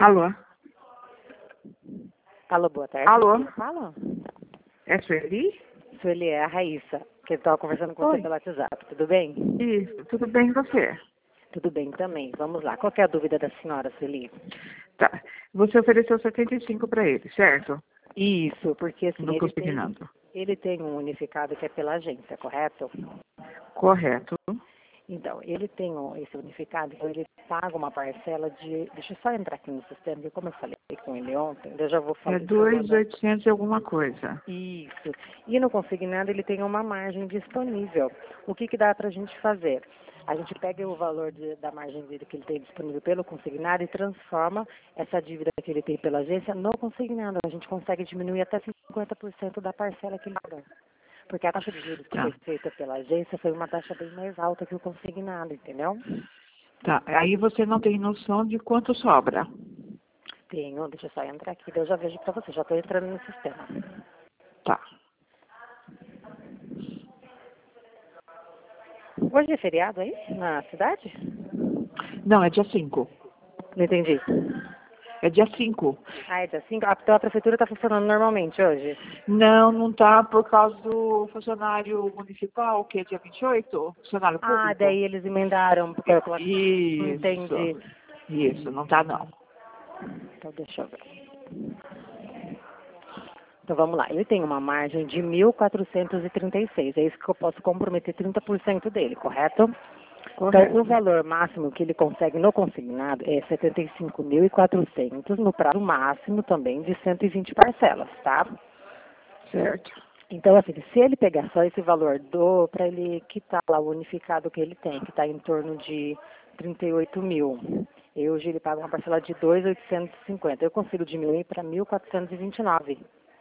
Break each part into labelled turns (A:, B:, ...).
A: Alô?
B: Alô, boa tarde.
A: Alô?
B: Fala.
A: É Sueli?
B: Sueli, é a Raíssa, que eu estava conversando com
A: Oi.
B: você pelo WhatsApp. Tudo bem?
A: Isso, tudo bem e você?
B: Tudo bem também. Vamos lá. Qual que é a dúvida da senhora, Sueli?
A: Tá. Você ofereceu 75 para ele, certo?
B: Isso, porque assim,
A: No consignado.
B: ele tem um unificado que é pela agência, correto?
A: Correto.
B: Então, ele tem esse unificado, então ele paga uma parcela de... Deixa eu só entrar aqui no sistema, porque como eu falei com ele ontem, eu já vou
A: É
B: falar.
A: 2.800 e alguma coisa.
B: Isso. E no consignado ele tem uma margem disponível. O que dá para a gente fazer? A gente pega o valor da margem dele que ele tem disponível pelo consignado e transforma essa dívida que ele tem pela agência no consignado. A gente consegue diminuir até 50% da parcela que ele paga. Porque a taxa de juros que
A: Tá.
B: foi feita pela agência foi uma taxa bem mais alta que o consignado, entendeu?
A: Tá. Aí você não tem noção de quanto sobra.
B: Tenho, deixa eu só entrar aqui, daí eu já vejo para você, já estou entrando no sistema.
A: Tá.
B: Hoje é feriado aí na cidade?
A: Não, é dia 5.
B: Não entendi.
A: É dia 5.
B: Ah, é dia 5? Então a prefeitura está funcionando normalmente hoje?
A: Não, não tá por causa do funcionário municipal, que é dia 28, funcionário
B: Ah,
A: público.
B: daí eles emendaram. Entendi.
A: Isso, não tá não.
B: Então deixa eu ver. Então vamos lá. Ele tem uma margem de 1.436. É isso que eu posso comprometer 30% dele, correto?
A: Correto.
B: Então o valor máximo que ele consegue no consignado é 75.400 no prazo máximo também de 120 parcelas, tá?
A: Certo.
B: Então, assim, se ele pegar só esse valor para ele quitar lá o unificado que ele tem, que está em torno de 38 mil, e hoje ele paga uma parcela de 2.850, eu consigo diminuir para 1.429.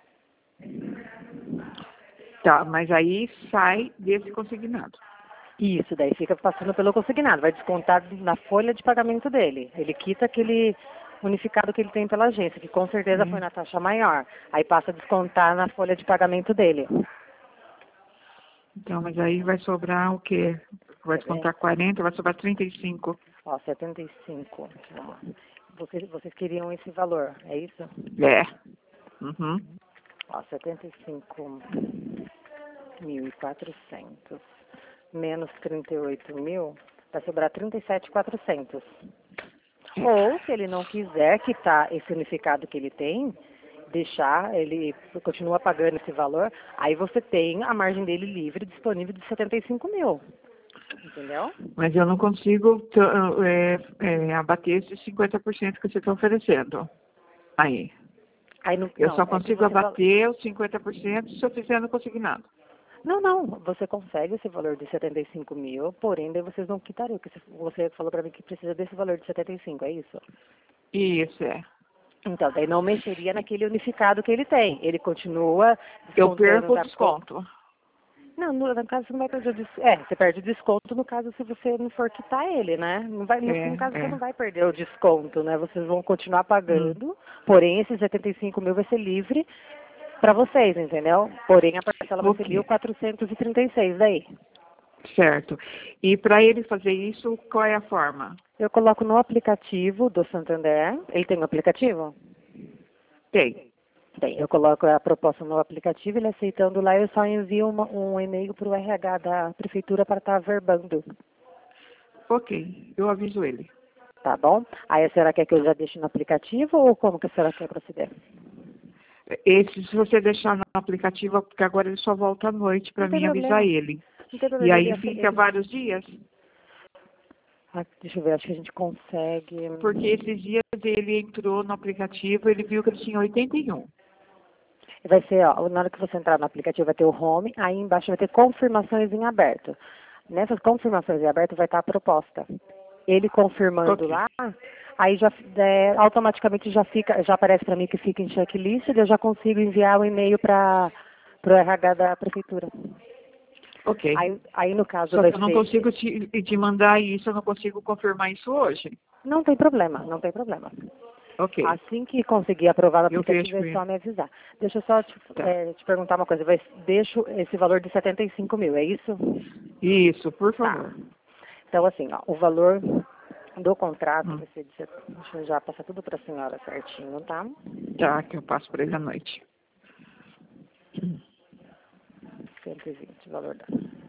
A: Tá, mas aí sai desse consignado.
B: Isso, daí fica passando pelo consignado, vai descontar na folha de pagamento dele. Ele quita aquele unificado que ele tem pela agência, que com certeza foi na taxa maior. Aí passa a descontar na folha de pagamento dele.
A: Então, mas aí vai sobrar o quê? Vai descontar 40, vai sobrar 35.
B: Ó, 75. Vamos lá. Vocês queriam esse valor, é isso?
A: É. Uhum.
B: Ó, 75.400 menos 38 mil, vai sobrar 37.400. Ou, se ele não quiser quitar esse unificado que ele tem, deixar, ele continua pagando esse valor, aí você tem a margem dele livre disponível de 75 mil. Entendeu?
A: Mas eu não consigo abater esses 50% que você está oferecendo. Aí.
B: Aí
A: Eu
B: não,
A: só
B: é que
A: consigo
B: você
A: abater os 50% se eu fizer no consignado.
B: Não, você consegue esse valor de 75 mil, porém daí vocês não quitariam, porque você falou para mim que precisa desse valor de 75, é isso?
A: Isso, é.
B: Então, daí não mexeria naquele unificado que ele tem. Ele continua
A: Eu
B: descontando
A: perco o
B: da
A: desconto.
B: Não, no caso você não vai perder o desconto. Você perde o desconto no caso se você não for quitar ele, né? Não vai, no caso você não vai perder o desconto, né? Vocês vão continuar pagando, porém esses 75 mil vai ser livre para vocês, entendeu? Porém a parcela vai ser
A: Ok.
B: 1.436 daí.
A: Certo. E para ele fazer isso, qual é a forma?
B: Eu coloco no aplicativo do Santander. Ele tem um aplicativo?
A: Tem.
B: Tem. Eu coloco a proposta no aplicativo, ele aceitando lá, eu só envio um e-mail para o RH da prefeitura para estar verbando.
A: Ok. Eu aviso ele.
B: Tá bom? Aí a senhora quer que eu já deixe no aplicativo ou como que a senhora quer proceder?
A: Esse, se você deixar no aplicativo, porque agora ele só volta à noite para
B: Não tem
A: mim avisar
B: problema.
A: ele.
B: Não tem
A: E
B: problema.
A: aí fica vários dias,
B: Deixa eu ver, acho que a gente consegue.
A: porque esses dias ele entrou no aplicativo, ele viu que ele tinha 81.
B: Vai ser, ó, na hora que você entrar no aplicativo vai ter o home, aí embaixo vai ter confirmações em aberto. Nessas confirmações em aberto vai estar a proposta. Ele confirmando
A: Ok.
B: lá, aí já automaticamente já aparece para mim que fica em checklist e eu já consigo enviar o e-mail para o RH da prefeitura.
A: Ok.
B: Aí no caso
A: Só
B: vai
A: que eu não
B: ser.
A: consigo te mandar isso, eu não consigo confirmar isso hoje.
B: Não tem problema, não tem problema.
A: Ok.
B: Assim que conseguir aprovar o
A: Eu vejo
B: aplicativo,
A: com
B: é só
A: ele.
B: me avisar. Deixa eu só
A: Tá.
B: te perguntar uma coisa. Deixo esse valor de 75 mil, é isso?
A: Isso, por
B: Tá.
A: favor.
B: Então, assim, ó, o valor do contrato
A: Hum.
B: vai ser de... Deixa eu já passar tudo para a senhora certinho, tá?
A: Tá, que eu passo para ele à noite.
B: 120, o valor da...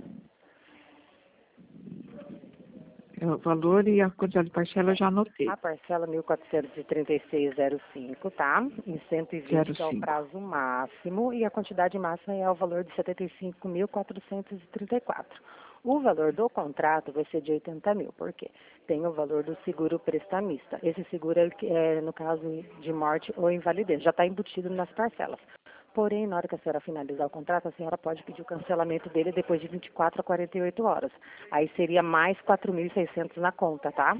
A: O valor e a quantidade de parcela eu já anotei.
B: A parcela 1.436,05, tá? Em 120, que é o
A: 05.
B: prazo máximo, e a quantidade máxima é o valor de 75.434. O valor do contrato vai ser de 80 mil, porque tem o valor do seguro prestamista. Esse seguro é no caso de morte ou invalidez, já está embutido nas parcelas. Porém, na hora que a senhora finalizar o contrato, a senhora pode pedir o cancelamento dele depois de 24 a 48 horas. Aí seria mais 4.600 na conta, tá?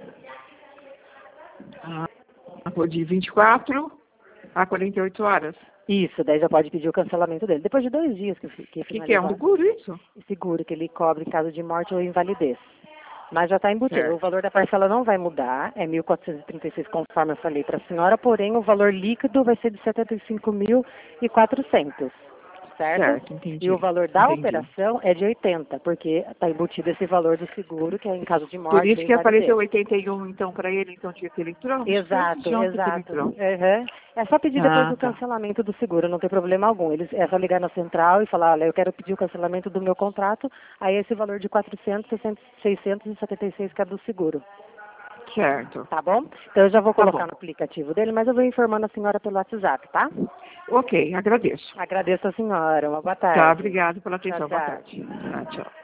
A: Ah, vou de 24 a 48 horas.
B: Isso, daí já pode pedir o cancelamento dele. Depois de 2 dias que
A: O que é? Um
B: finalizar.
A: seguro isso?
B: Seguro que ele cobre em caso de morte ou invalidez. Mas já está embutido. O
A: Certo.
B: valor da parcela não vai mudar, é 1.436 conforme eu falei para a senhora, porém o valor líquido vai ser de 75.400, certo?
A: Certo,
B: E o
A: entendi.
B: valor da
A: Entendi.
B: operação é de 80, porque está embutido esse valor do seguro, que é em caso de
A: Por
B: morte
A: isso
B: ou
A: que apareceu
B: invalidez.
A: 81, então, para ele, então tinha que ele entrou.
B: Exato,
A: Junto que ele
B: exato.
A: entrou.
B: Uhum. É só pedir depois
A: Ah,
B: o
A: tá.
B: cancelamento do seguro, não tem problema algum. É só ligar na central e falar, olha, eu quero pedir o cancelamento do meu contrato, aí esse valor de 676 que é do seguro.
A: Certo.
B: Tá bom? Então eu já vou
A: Tá
B: colocar
A: bom.
B: no aplicativo dele, mas eu vou informando a senhora pelo WhatsApp, tá?
A: Ok, agradeço.
B: Agradeço a senhora. Uma boa
A: Tá,
B: tarde.
A: obrigado pela
B: Tchau,
A: atenção. Boa
B: tchau.
A: tarde. Tá, tchau.